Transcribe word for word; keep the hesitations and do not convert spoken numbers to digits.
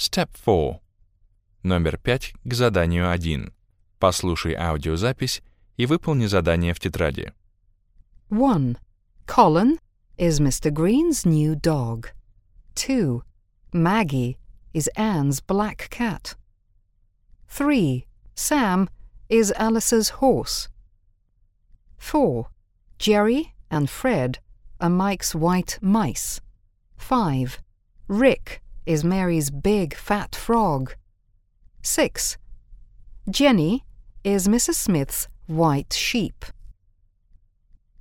Step four. Номер пять к заданию один. Послушай аудиозапись и выполни задание в тетради. one. Colin is Mister Green's new dog. two. Maggie is Anne's black cat. three. Sam is Alice's horse. four. Jerry and Fred are Mike's white mice. five. Rick is Mary's big fat frog. six. Jenny is Missus Smith's white sheep.